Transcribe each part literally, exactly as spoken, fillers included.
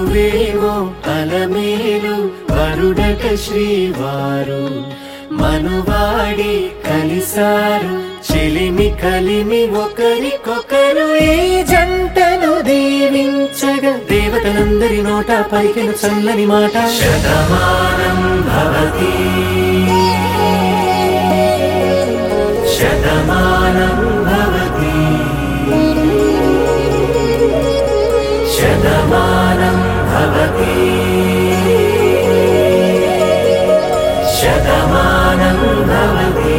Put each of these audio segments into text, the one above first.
మనువేవో అలమేలు వరుడట శ్రీవారు మనువాడి కలిసారు చెలిమి కలిమి ఒకరికొకరు ఈ జంటను దీవించగా దేవతలందరి నోట పలికిన చల్లని మాట శతమానం భవతి శతమానం భవతి శతమానం భవతి శతమానం భవతి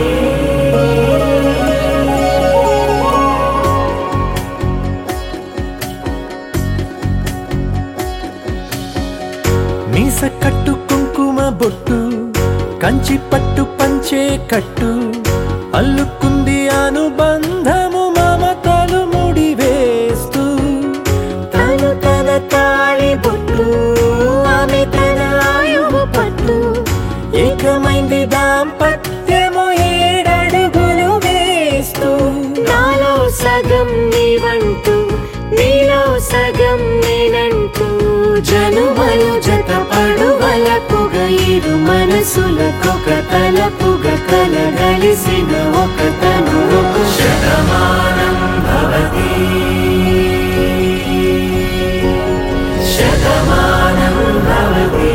మీస కట్టు కుంకుమ బొట్టు కంచి పట్టు పంచే కట్టు అల్లుకుంది అనుబంధము మమతలు ముడివేస్తూ తను తన తాళి బొట్టు ఆమె తన ఆయువు పట్టు ఏకమైంది దాంపత్యము ఏడడుగులు వేస్తూ నాలో సగం నీవంటూ నీలో సగం నేనంటూ జనుమలు జత పడువలపుగ ఇరు మనసులకొక తలపుగ కలగలిసిన ఒక తను శతమానం భవతి శతమానం భవతి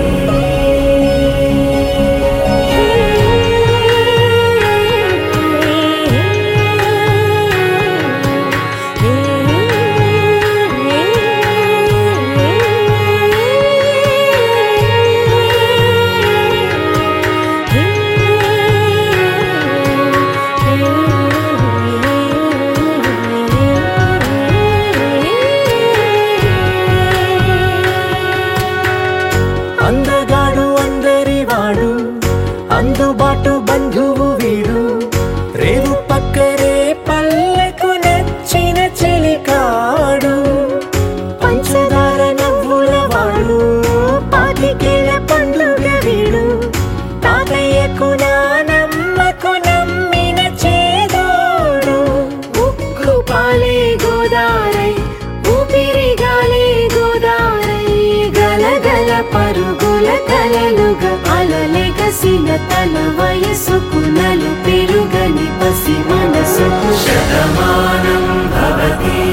అందగాడు అందరి వాడు అందుబాటు బంధువు వీడు రేవు పక్కరే పల్లెకు నచ్చిన చెలికాడు పంచదార నవ్వుల వాడు పాతికేల పండుగ వీడు తాతయ్యకు నానమ్మకు నమ్మిన చేదోడు ఉక్కు పాలే గోదారై ఊపిరి గాలే గోదారై గలగల పరుగుల కలలుగా అలలెగసిన తన వయసుకు నలు పెరుగని పసి మనసుకు శతమానం భవతి